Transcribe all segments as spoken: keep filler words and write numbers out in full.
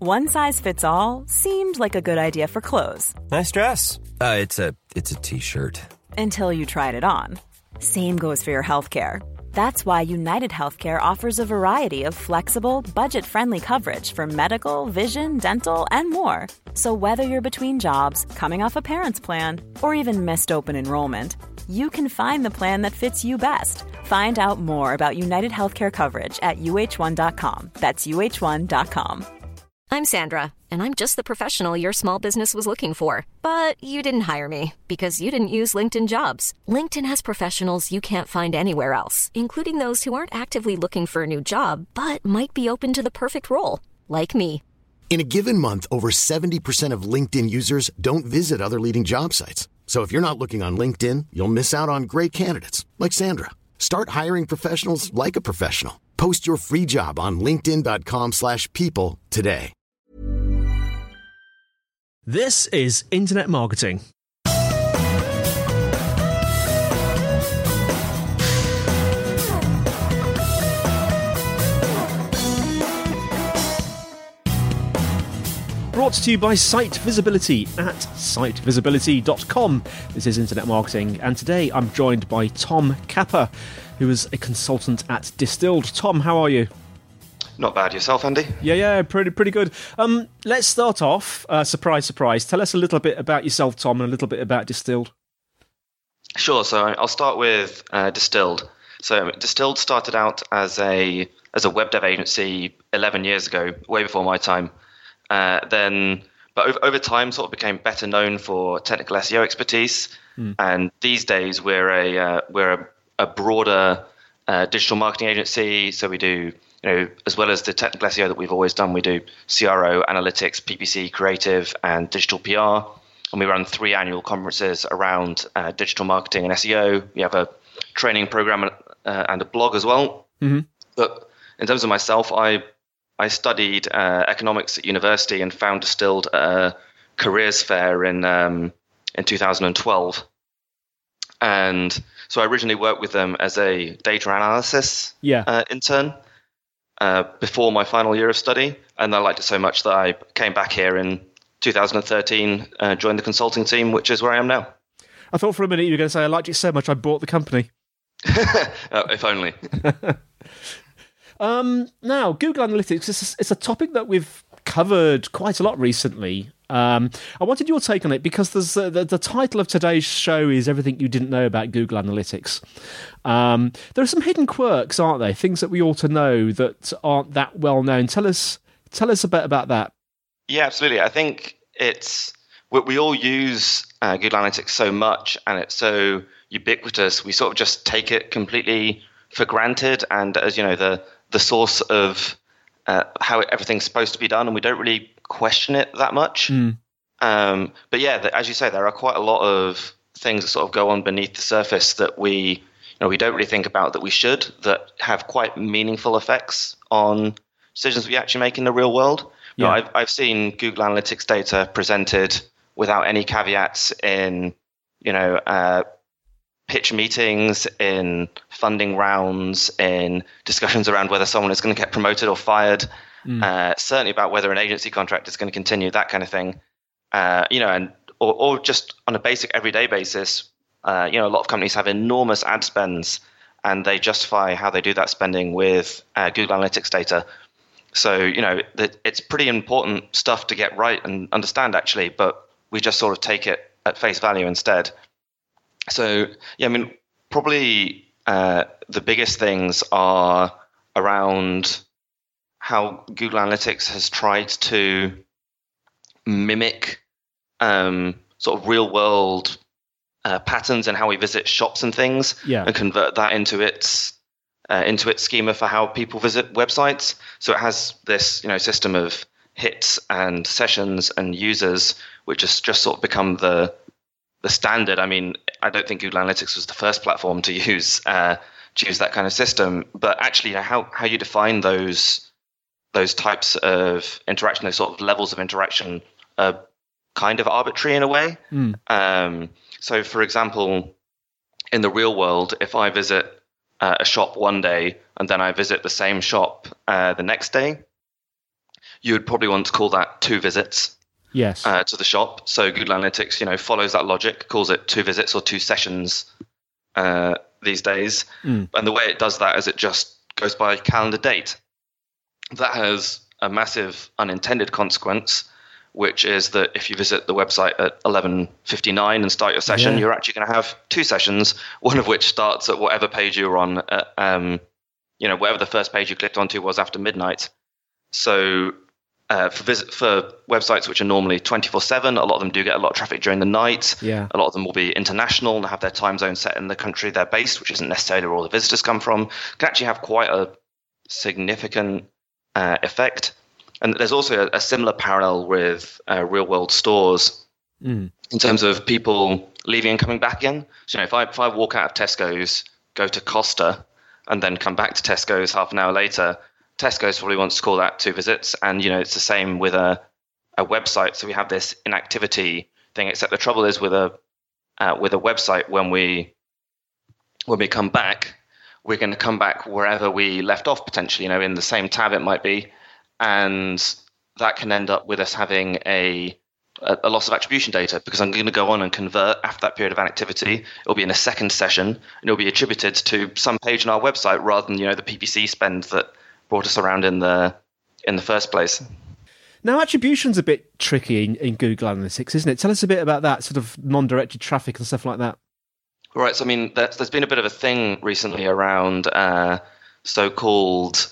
One size fits all seemed like a good idea for clothes. Nice dress. Uh, it's a it's a t-shirt. Until you tried it on. Same goes for your healthcare. That's why United Healthcare offers a variety of flexible, budget-friendly coverage for medical, vision, dental, and more. So whether you're between jobs, coming off a parent's plan, or even missed open enrollment, you can find the plan that fits you best. Find out more about United Healthcare coverage at U H one dot com. That's U H one dot com. I'm Sandra, and I'm just the professional your small business was looking for. But you didn't hire me because you didn't use LinkedIn Jobs. LinkedIn has professionals you can't find anywhere else, including those who aren't actively looking for a new job, but might be open to the perfect role, like me. In a given month, over seventy percent of LinkedIn users don't visit other leading job sites. So if you're not looking on LinkedIn, you'll miss out on great candidates like Sandra. Start hiring professionals like a professional. Post your free job on linkedin dot com slash people today. This is Internet Marketing. Brought to you by Site Visibility at site visibility dot com. This is Internet Marketing, and today I'm joined by Tom Capper, who is a consultant at Distilled. Tom, how are you? Not bad. Yourself, Andy? Yeah, yeah, pretty pretty good. Um, let's start off, uh, surprise, surprise. Tell us a little bit about yourself, Tom, and a little bit about Distilled. Sure. So I'll start with uh, Distilled. So Distilled started out as a as a web dev agency eleven years ago, way before my time. Uh, then, but over, over time, sort of became better known for technical S E O expertise. Mm. And these days, we're a uh, we're a, a broader uh, digital marketing agency. So we do, you know, as well as the technical S E O that we've always done, we do C R O, analytics, P P C, creative, and digital P R. And we run three annual conferences around uh, digital marketing and S E O. We have a training program uh, and a blog as well. Mm-hmm. But in terms of myself, I I studied uh, economics at university and found Distilled at a careers fair in um, in two thousand twelve. And so I originally worked with them as a data analysis yeah. uh, intern uh, before my final year of study. And I liked it so much that I came back here in two thousand thirteen, uh, joined the consulting team, which is where I am now. I thought for a minute you were going to say, I liked it so much I bought the company. Oh, if only. Um, now, Google Analytics is it's a topic that we've covered quite a lot recently. Um, I wanted your take on it because there's uh, the, the title of today's show is Everything You Didn't Know About Google Analytics. Um, there are some hidden quirks, aren't there? Things that we ought to know that aren't that well known. Tell us, tell us a bit about that. Yeah, absolutely. I think it's we, we all use uh, Google Analytics so much, and it's so ubiquitous. We sort of just take it completely for granted, and as you know, the the source of uh, how everything's supposed to be done, and we don't really question it that much. Mm. Um, but yeah, the, as you say, there are quite a lot of things that sort of go on beneath the surface that we, you know, we don't really think about that we should, that have quite meaningful effects on decisions we actually make in the real world. Yeah. You know, I've I've seen Google Analytics data presented without any caveats in, you know, uh, pitch meetings, in funding rounds, in discussions around whether someone is going to get promoted or fired, mm. uh, certainly about whether an agency contract is going to continue, that kind of thing. Uh, you know, and or, or just on a basic everyday basis, uh, you know, a lot of companies have enormous ad spends, and they justify how they do that spending with uh, Google Analytics data. So, you know, that it's pretty important stuff to get right and understand, actually, but we just sort of take it at face value instead. So, yeah, I mean, probably uh, the biggest things are around how Google Analytics has tried to mimic um, sort of real world uh, patterns and how we visit shops and things, yeah. and convert that into its uh, into its schema for how people visit websites. So it has this, you know, system of hits and sessions and users, which has just sort of become the the standard. I mean, I don't think Google Analytics was the first platform to use uh, to use that kind of system, but actually, you know, how how you define those those types of interaction, those sort of levels of interaction, are kind of arbitrary in a way. Mm. Um, so, for example, in the real world, if I visit uh, a shop one day and then I visit the same shop uh, the next day, you would probably want to call that two visits. Yes. Uh, to the shop. So Google Analytics, you know, follows that logic, calls it two visits or two sessions uh, these days. Mm. And the way it does that is it just goes by calendar date. That has a massive unintended consequence, which is that if you visit the website at eleven fifty-nine and start your session, yeah. you're actually going to have two sessions, one of which starts at whatever page you were on, at, um, you know, whatever the first page you clicked onto was after midnight. So Uh, for visit for websites which are normally twenty-four seven, a lot of them do get a lot of traffic during the night. Yeah. A lot of them will be international and have their time zone set in the country they're based, which isn't necessarily where all the visitors come from. Can actually have quite a significant uh, effect. And there's also a, a similar parallel with uh, real-world stores mm. in terms of people leaving and coming back again. So, you know, if I if I walk out of Tesco's, go to Costa, and then come back to Tesco's half an hour later, Tesco's probably wants to call that two visits. And, you know, it's the same with a, a website. So we have this inactivity thing, except the trouble is with a uh, with a website, when we when we come back, we're going to come back wherever we left off, potentially, you know, in the same tab it might be. And that can end up with us having a a, a loss of attribution data, because I'm going to go on and convert after that period of inactivity. It'll be in a second session, and it'll be attributed to some page on our website rather than, you know, the P P C spend that brought us around in the in the first place. Now, attribution's a bit tricky in, in Google Analytics, isn't it? Tell us a bit about that, sort of non-directed traffic and stuff like that. Right. So, I mean, there's, there's been a bit of a thing recently around uh, so-called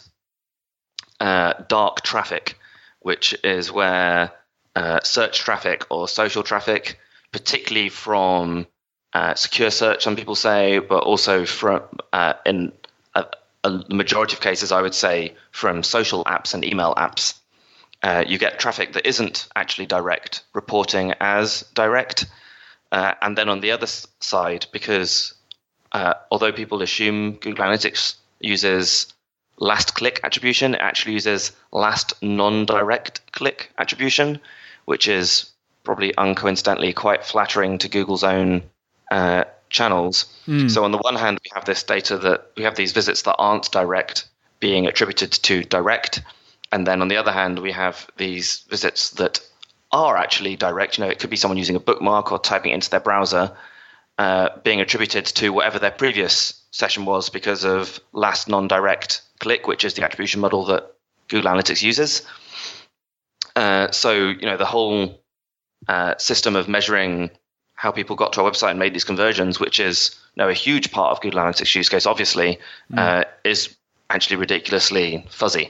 uh, dark traffic, which is where uh, search traffic or social traffic, particularly from uh, secure search, some people say, but also from uh, in a, a majority of cases, I would say, from social apps and email apps. Uh, you get traffic that isn't actually direct, reporting as direct. Uh, and then on the other side, because uh, although people assume Google Analytics uses last click attribution, it actually uses last non-direct click attribution, which is probably uncoincidentally quite flattering to Google's own uh, channels. Mm. So on the one hand, we have this data that we have these visits that aren't direct being attributed to direct. And then on the other hand, we have these visits that are actually direct. You know, it could be someone using a bookmark or typing it into their browser, uh, being attributed to whatever their previous session was because of last non-direct click, which is the attribution model that Google Analytics uses. Uh, so, you know, the whole uh, system of measuring how people got to our website and made these conversions, which is, you know, a huge part of Google Analytics use case, obviously, mm. uh, is actually ridiculously fuzzy.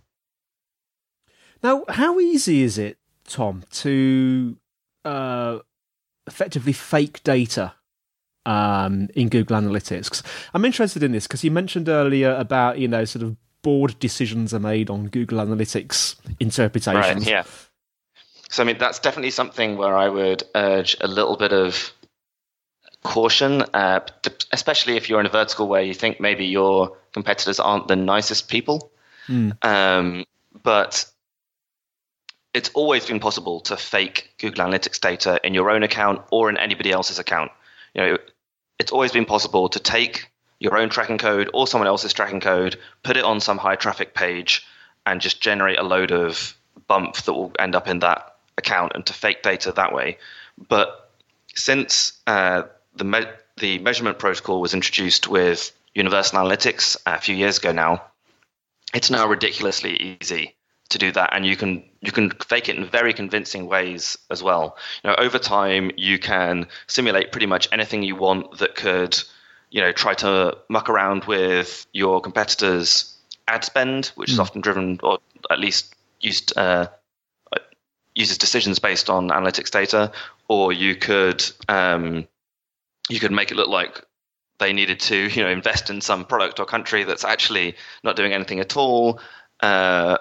Now, how easy is it, Tom, to uh, effectively fake data um, in Google Analytics? 'Cause I'm interested in this because you mentioned earlier about, you know, sort of board decisions are made on Google Analytics interpretations. Right, yeah. So, I mean, that's definitely something where I would urge a little bit of caution, uh, especially if you're in a vertical where you think maybe your competitors aren't the nicest people. Mm. Um, but it's always been possible to fake Google Analytics data in your own account or in anybody else's account. You know, it's always been possible to take your own tracking code or someone else's tracking code, put it on some high traffic page, and just generate a load of bump that will end up in that account, and to fake data that way. But since uh, the me- the measurement protocol was introduced with Universal Analytics a few years ago now, it's now ridiculously easy to do that, and you can you can fake it in very convincing ways as well. You know, over time you can simulate pretty much anything you want that could, you know, try to muck around with your competitors' ad spend, which mm. is often driven, or at least used uh, uses decisions based on analytics data, or you could um, you could make it look like they needed to, you know, invest in some product or country that's actually not doing anything at all. Uh,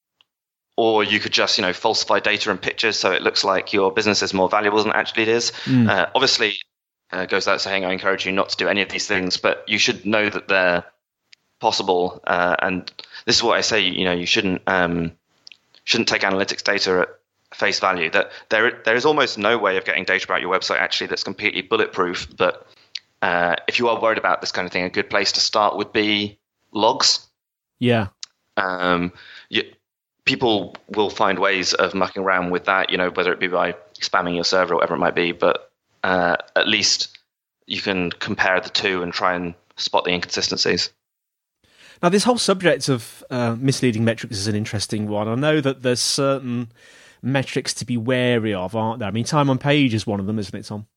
Or you could just, you know, falsify data and pictures so it looks like your business is more valuable than actually it is. Mm. Uh, obviously, uh, goes without saying, I encourage you not to do any of these things, but you should know that they're possible. Uh, and this is what I say, you know, you shouldn't um, shouldn't take analytics data at face value. That there there is almost no way of getting data about your website actually that's completely bulletproof. But uh, if you are worried about this kind of thing, a good place to start would be logs. Yeah. Um. You, people will find ways of mucking around with that, you know, whether it be by spamming your server or whatever it might be. But uh, at least you can compare the two and try and spot the inconsistencies. Now, this whole subject of uh, misleading metrics is an interesting one. I know that there's certain metrics to be wary of, aren't there? I mean, time on page is one of them, isn't it, Tom?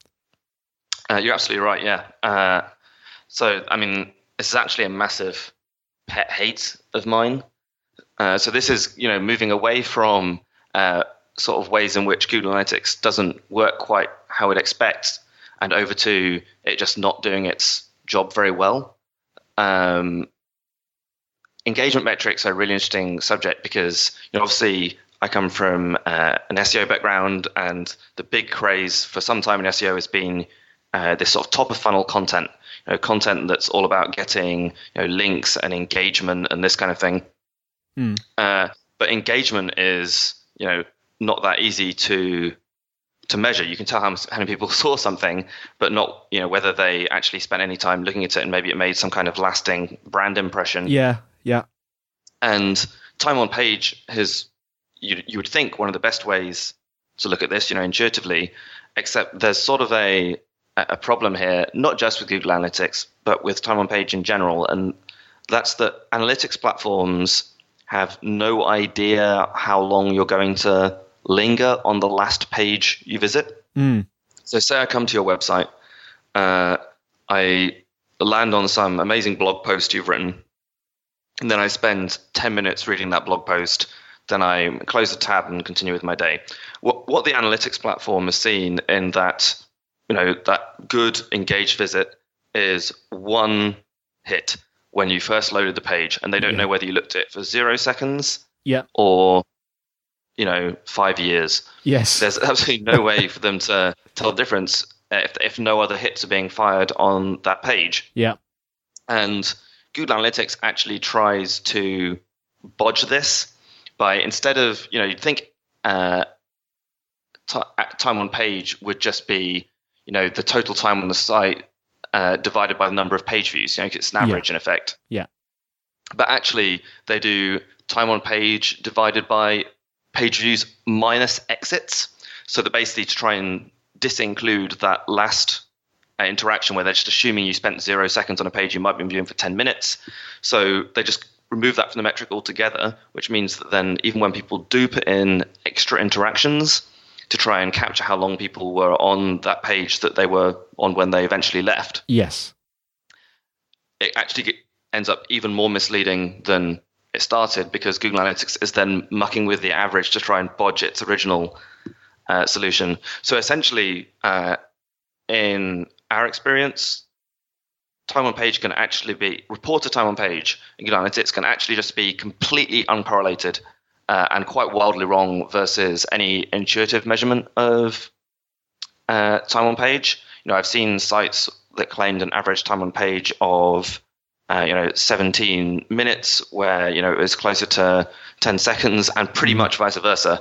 Uh, you're absolutely right, yeah. Uh, so, I mean, this is actually a massive pet hate of mine. Uh, so this is, you know, moving away from uh, sort of ways in which Google Analytics doesn't work quite how it expects, and over to it just not doing its job very well. Um, engagement metrics are a really interesting subject because, you know, obviously I come from uh, an S E O background, and the big craze for some time in S E O has been uh, this sort of top of funnel content, you know, content that's all about getting, you know, links and engagement and this kind of thing. Mm. Uh, but engagement is, you know, not that easy to to measure. You can tell how, how many people saw something, but not, you know, whether they actually spent any time looking at it and maybe it made some kind of lasting brand impression. Yeah, yeah. And time on page has, you you would think, one of the best ways to look at this, you know, intuitively, except there's sort of a a problem here, not just with Google Analytics, but with time on page in general. And that's that analytics platforms have no idea how long you're going to linger on the last page you visit. Mm. So say I come to your website, uh, I land on some amazing blog post you've written, and then I spend ten minutes reading that blog post, then I close the tab and continue with my day. What, what the analytics platform has seen in that, you know, that good engaged visit is one hit when you first loaded the page, and they don't yeah. know whether you looked at it for zero seconds yeah. or, you know, five years. Yes. There's absolutely no way for them to tell the difference if, if no other hits are being fired on that page. Yeah. And Google Analytics actually tries to bodge this by, instead of, you know, you'd think uh, t- time on page would just be, you know, the total time on the site uh, divided by the number of page views. You know, it's an average yeah. in effect. Yeah. But actually, they do time on page divided by page views minus exits. So that basically to try and disinclude that last uh, interaction where they're just assuming you spent zero seconds on a page you might have been viewing for ten minutes. So they just remove that from the metric altogether, which means that then even when people do put in extra interactions to try and capture how long people were on that page that they were on when they eventually left, yes, it actually get, ends up even more misleading than it started, because Google Analytics is then mucking with the average to try and bodge its original uh, solution. So essentially, uh, in our experience, time on page can actually be, reported time on page in Google Analytics can actually just be completely uncorrelated uh, and quite wildly wrong versus any intuitive measurement of uh, time on page. You know, I've seen sites that claimed an average time on page of Uh, you know, seventeen minutes, where, you know, it was closer to ten seconds, and pretty much vice versa.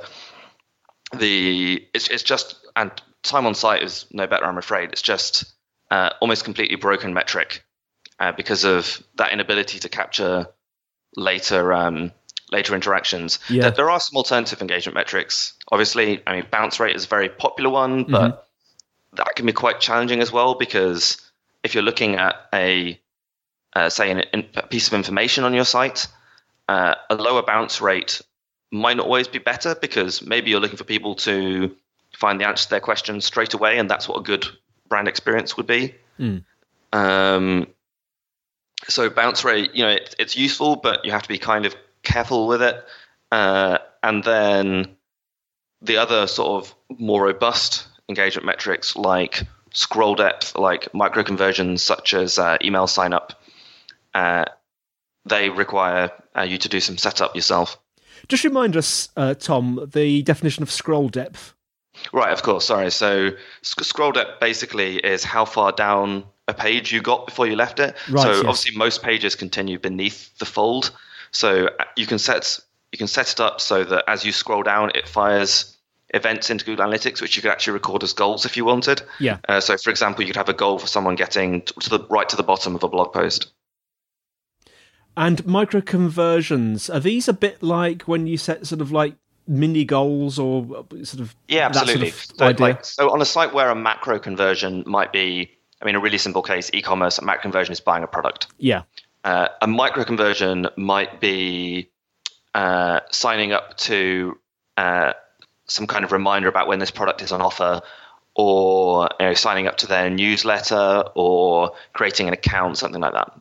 The it's it's just, and time on site is no better, I'm afraid. It's just uh, almost completely broken metric uh, because of that inability to capture later um, later interactions. Yeah. There, there are some alternative engagement metrics. Obviously, I mean, bounce rate is a very popular one, but mm-hmm. that can be quite challenging as well, because if you're looking at a Uh, say an, a piece of information on your site, uh, a lower bounce rate might not always be better, because maybe you're looking for people to find the answer to their questions straight away, and that's what a good brand experience would be. Mm. Um, so bounce rate, you know, it, it's useful, but you have to be kind of careful with it. Uh, and then the other sort of more robust engagement metrics, like scroll depth, like micro conversions, such as uh, email sign up, Uh, they require uh, you to do some setup yourself. Just remind us, uh, Tom, the definition of scroll depth. Right, of course. Sorry. So sc- scroll depth basically is how far down a page you got before you left it. Right, so yes. Obviously most pages continue beneath the fold. So you can set you can set it up so that as you scroll down, it fires events into Google Analytics, which you could actually record as goals if you wanted. Yeah. Uh, so for example, you could have a goal for someone getting to the right to the bottom of a blog post. And micro conversions, are these a bit like when you set sort of like mini goals or sort of yeah, absolutely. Sort of so, idea? like, so on a site where a macro conversion might be, I mean, a really simple case, e-commerce, a macro conversion is buying a product. Yeah. Uh, a micro conversion might be uh, signing up to uh, some kind of reminder about when this product is on offer, or you know, signing up to their newsletter, or creating an account, something like that.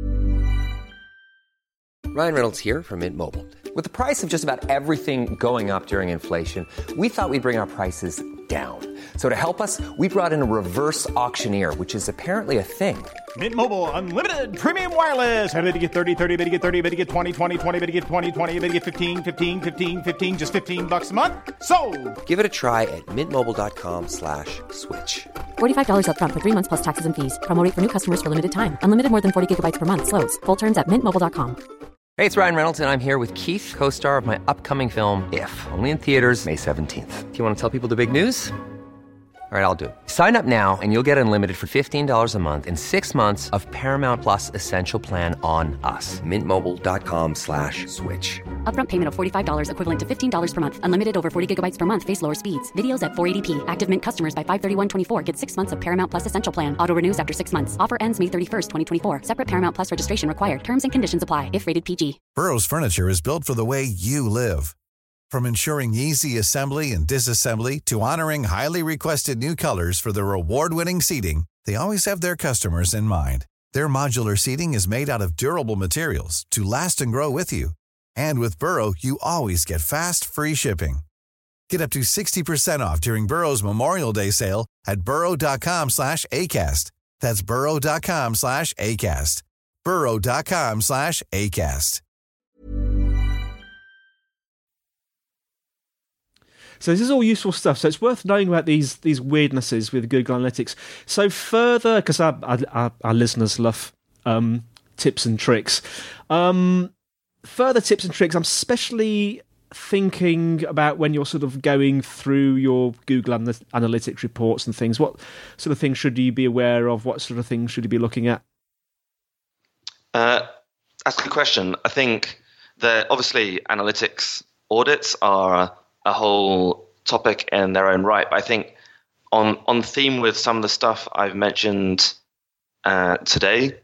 Ryan Reynolds here from Mint Mobile. With the price of just about everything going up during inflation, we thought we'd bring our prices down. So to help us, we brought in a reverse auctioneer, which is apparently a thing. Mint Mobile Unlimited Premium Wireless. How to get thirty, thirty, how to get thirty, how to get twenty, twenty, twenty, how to get twenty, twenty, how to get fifteen, fifteen, fifteen, fifteen, just fifteen bucks a month? Sold! Give it a try at mintmobile.com slash switch. forty-five dollars up front for three months plus taxes and fees. Promo rate for new customers for limited time. Unlimited more than forty gigabytes per month. Slows full terms at mint mobile dot com. Hey, it's Ryan Reynolds, and I'm here with Keith, co-star of my upcoming film, If, only in theaters May seventeenth. Do you want to tell people the big news? All right, I'll do it. Sign up now and you'll get unlimited for fifteen dollars a month and six months of Paramount Plus Essential Plan on us. Mintmobile.com slash switch. Upfront payment of forty-five dollars equivalent to fifteen dollars per month. Unlimited over forty gigabytes per month. Face lower speeds. Videos at four eighty p. Active Mint customers by five thirty-one twenty-four get six months of Paramount Plus Essential Plan. Auto renews after six months. Offer ends May thirty-first, twenty twenty-four. Separate Paramount Plus registration required. Terms and conditions apply if rated P G. Burrow's furniture is built for the way you live. From ensuring easy assembly and disassembly to honoring highly requested new colors for their award-winning seating, they always have their customers in mind. Their modular seating is made out of durable materials to last and grow with you. And with Burrow, you always get fast, free shipping. Get up to sixty percent off during Burrow's Memorial Day sale at burrow.com slash ACAST. That's burrow.com slash ACAST. burrow.com slash ACAST. So this is all useful stuff. So it's worth knowing about these these weirdnesses with Google Analytics. So further, because our, our, our listeners love um, tips and tricks. Um, further tips and tricks, I'm especially thinking about when you're sort of going through your Google Analytics reports and things. What sort of things should you be aware of? What sort of things should you be looking at? Uh, that's a good question. I think that obviously analytics audits are a whole topic in their own right. But I think on on theme with some of the stuff I've mentioned uh, today,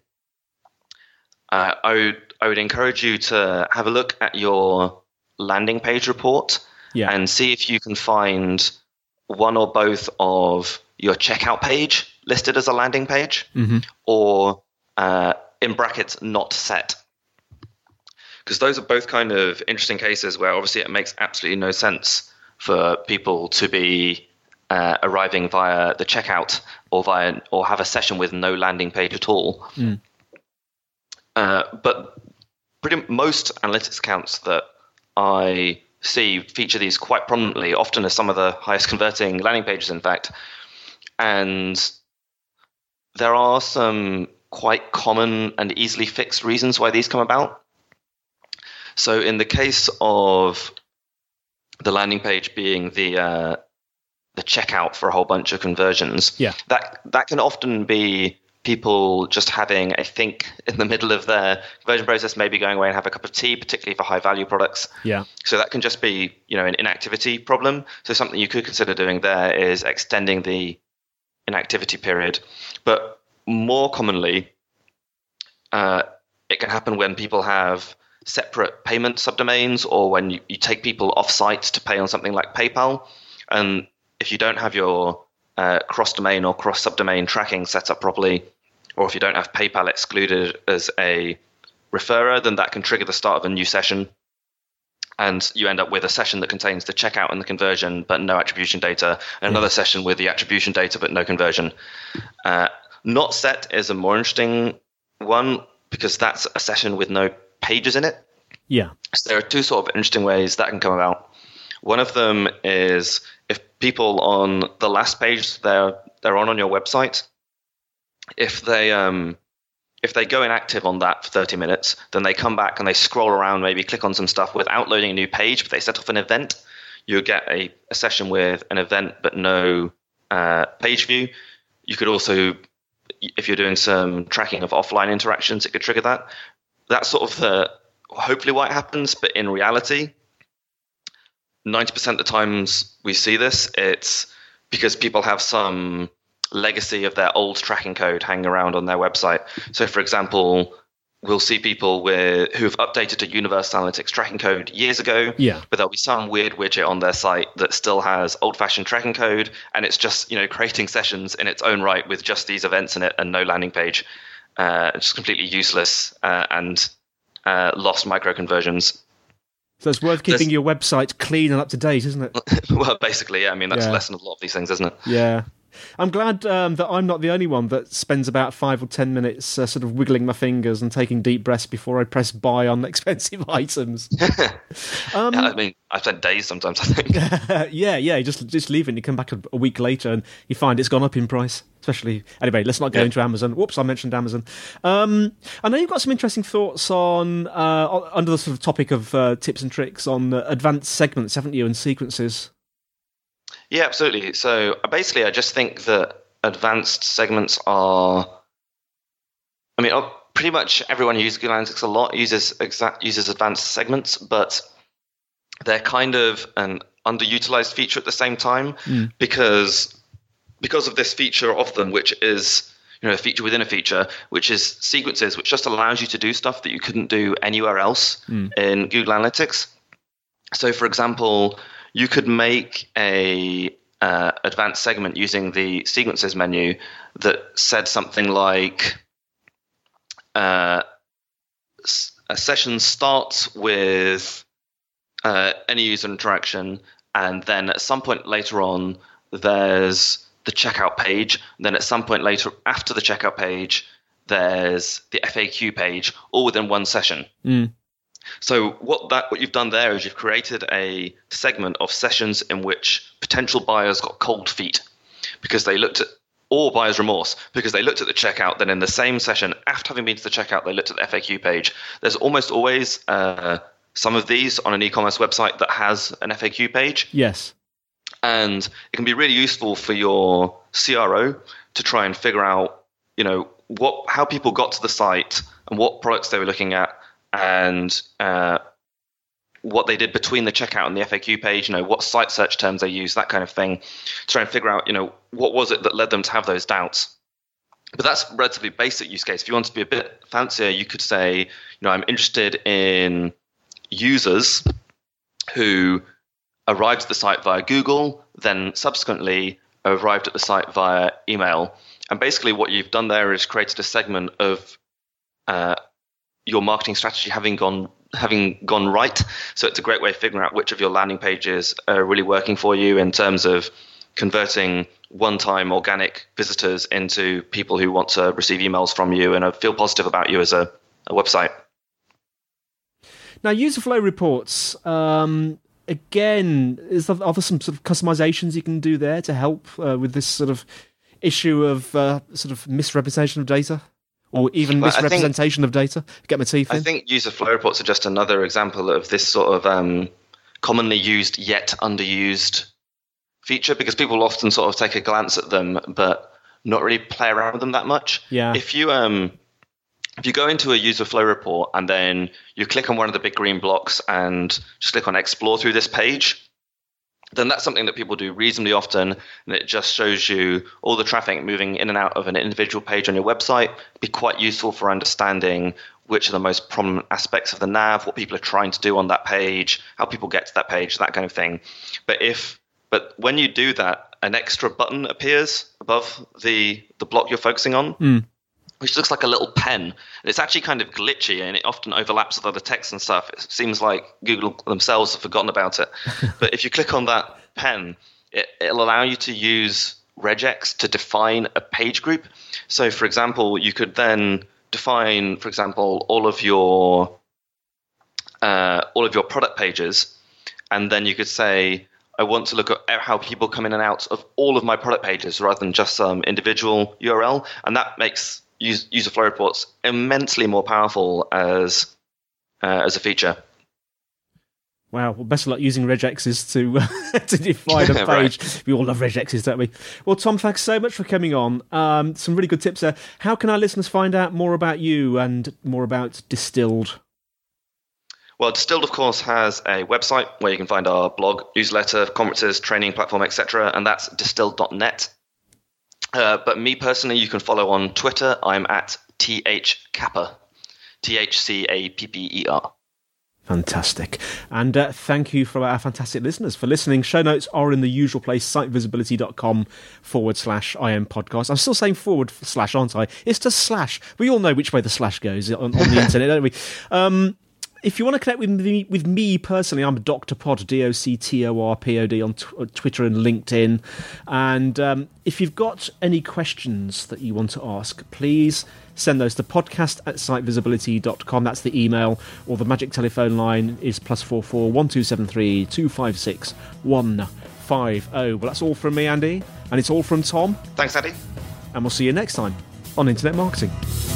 uh, I would I would encourage you to have a look at your landing page report yeah. and see if you can find one or both of your checkout page listed as a landing page, mm-hmm. or uh, in brackets not set. Because those are both kind of interesting cases where obviously it makes absolutely no sense for people to be uh, arriving via the checkout or via or have a session with no landing page at all. Mm. Uh, but pretty most analytics accounts that I see feature these quite prominently, often as some of the highest converting landing pages, in fact. And there are some quite common and easily fixed reasons why these come about. So in the case of the landing page being the uh, the checkout for a whole bunch of conversions, yeah. that that can often be people just having a think in the middle of their conversion process, maybe going away and have a cup of tea, particularly for high value products. Yeah. So that can just be, you know, an inactivity problem. So something you could consider doing there is extending the inactivity period. But more commonly, uh, it can happen when people have separate payment subdomains, or when you, you take people off-site to pay on something like PayPal. And if you don't have your uh, cross-domain or cross-subdomain tracking set up properly, or if you don't have PayPal excluded as a referrer, then that can trigger the start of a new session. And you end up with a session that contains the checkout and the conversion, but no attribution data, and another yeah. session with the attribution data, but no conversion. Uh, not set is a more interesting one, because that's a session with no pages in it. Yeah. So there are two sort of interesting ways that can come about. One of them is if people on the last page they're they're on on your website, if they um if they go inactive on that for thirty minutes, then they come back and they scroll around, maybe click on some stuff without loading a new page, but they set off an event, you get a, a session with an event but no uh, page view. You could also, if you're doing some tracking of offline interactions, it could trigger that. that's sort of the hopefully why it happens. But in reality, ninety percent of the times we see this, it's because people have some legacy of their old tracking code hanging around on their website. So, for example, we'll see people with who've updated to Universal Analytics tracking code years ago, yeah. but there'll be some weird widget on their site that still has old-fashioned tracking code, and it's just, you know, creating sessions in its own right with just these events in it and no landing page. Uh, it's just completely useless uh, and uh, lost micro-conversions. So it's worth keeping There's, your website clean and up to date, isn't it? Well, basically, yeah. I mean, that's yeah. a lesson of a lot of these things, isn't it? Yeah. I'm glad um, that I'm not the only one that spends about five or ten minutes uh, sort of wiggling my fingers and taking deep breaths before I press buy on expensive items. um, yeah, I mean, I've spent days sometimes, I think. yeah, yeah, just just leave it and you come back a, a week later and you find it's gone up in price. Especially, anyway, let's not go yeah. into Amazon. Whoops, I mentioned Amazon. Um, I know you've got some interesting thoughts on, uh, under the sort of topic of uh, tips and tricks on uh, advanced segments, haven't you, and sequences? Yeah, absolutely. So basically, I just think that advanced segments are, I mean, pretty much everyone who uses Google Analytics a lot uses exact, uses advanced segments, but they're kind of an underutilized feature at the same time mm. because because of this feature of them, which is, you know, a feature within a feature, which is sequences, which just allows you to do stuff that you couldn't do anywhere else mm. in Google Analytics. So, for example, you could make a uh, advanced segment using the sequences menu that said something like uh, a session starts with uh, any user interaction, and then at some point later on, there's the checkout page. And then at some point later, after the checkout page, there's the F A Q page, all within one session. Mm. So what that what you've done there is you've created a segment of sessions in which potential buyers got cold feet because they looked at, or buyer's remorse, because they looked at the checkout, then in the same session, after having been to the checkout, they looked at the F A Q page. There's almost always uh, some of these on an e-commerce website that has an F A Q page. Yes. And it can be really useful for your C R O to try and figure out, you know, what how people got to the site and what products they were looking at, and uh, what they did between the checkout and the F A Q page, you know, what site search terms they use, that kind of thing, to try and figure out, you know, what was it that led them to have those doubts. But that's a relatively basic use case. If you want to be a bit fancier, you could say, you know, I'm interested in users who arrived at the site via Google, then subsequently arrived at the site via email. And basically what you've done there is created a segment of uh, your marketing strategy having gone having gone right. So it's a great way of figuring out which of your landing pages are really working for you in terms of converting one-time organic visitors into people who want to receive emails from you and feel positive about you as a, a website. Now, user flow reports, um, again, is there, are there some sort of customizations you can do there to help uh, with this sort of issue of uh, sort of misrepresentation of data? Or even well, misrepresentation think, of data? Get my teeth in. I think user flow reports are just another example of this sort of um, commonly used yet underused feature, because people often sort of take a glance at them but not really play around with them that much. Yeah. If you um, if you go into a user flow report and then you click on one of the big green blocks and just click on explore through this page, then that's something that people do reasonably often, and it just shows you all the traffic moving in and out of an individual page on your website. It'd be quite useful for understanding which are the most prominent aspects of the nav, what people are trying to do on that page, how people get to that page, that kind of thing. But if but when you do that, an extra button appears above the, the block you're focusing on, mm. which looks like a little pen. And it's actually kind of glitchy, and it often overlaps with other text and stuff. It seems like Google themselves have forgotten about it. But if you click on that pen, it, it'll allow you to use regex to define a page group. So, for example, you could then define, for example, all of your uh, all of your product pages, and then you could say, I want to look at how people come in and out of all of my product pages rather than just some individual U R L. And that makes user flow reports immensely more powerful as uh, as a feature. Wow, well, best of luck using regexes to uh, to define a page. Right. We all love regexes, don't we? Well, Tom, thanks so much for coming on. Um, some really good tips there. How can our listeners find out more about you and more about Distilled? Well, Distilled, of course, has a website where you can find our blog, newsletter, conferences, training platform, et cetera, and that's distilled dot net. Uh, but me personally, you can follow on Twitter. I'm at T H Capper, T H C A P P E R. Fantastic. And uh, thank you for our fantastic listeners for listening. Show notes are in the usual place, sitevisibility.com forward slash IM podcast. I'm still saying forward slash, aren't I? It's just slash. We all know which way the slash goes on, on the internet, don't we? Um, If you want to connect with me, with me personally, I'm Doctor Pod, D O C T O R P O D on t- Twitter and LinkedIn. And um, if you've got any questions that you want to ask, please send those to podcast at sitevisibility dot com. That's the email. Or the magic telephone line is plus four four one two seven three two five six one five zero. Well, that's all from me, Andy. And it's all from Tom. Thanks, Andy. And we'll see you next time on Internet Marketing.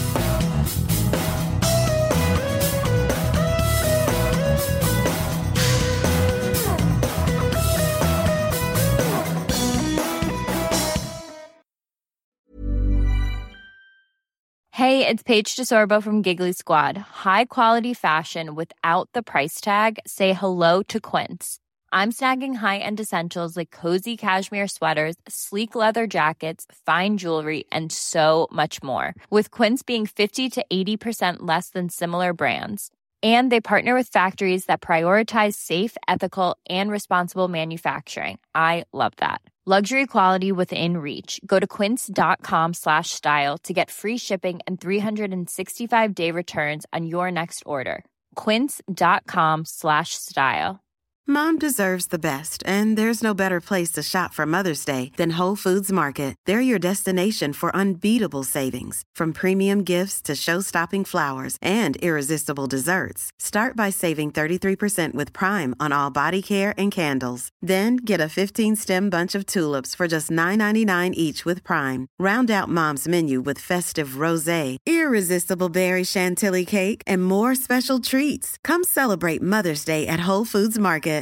Hey, it's Paige DeSorbo from Giggly Squad. High quality fashion without the price tag. Say hello to Quince. I'm snagging high-end essentials like cozy cashmere sweaters, sleek leather jackets, fine jewelry, and so much more. With Quince being fifty to eighty percent less than similar brands. And they partner with factories that prioritize safe, ethical, and responsible manufacturing. I love that. Luxury quality within reach. Go to quince.com slash style to get free shipping and three sixty-five day returns on your next order. Quince.com slash style. Mom deserves the best, and there's no better place to shop for Mother's Day than Whole Foods Market. They're your destination for unbeatable savings, from premium gifts to show-stopping flowers and irresistible desserts. Start by saving thirty-three percent with Prime on all body care and candles. Then get a fifteen-stem bunch of tulips for just nine ninety-nine each with Prime. Round out Mom's menu with festive rosé, irresistible berry chantilly cake, and more special treats. Come celebrate Mother's Day at Whole Foods Market.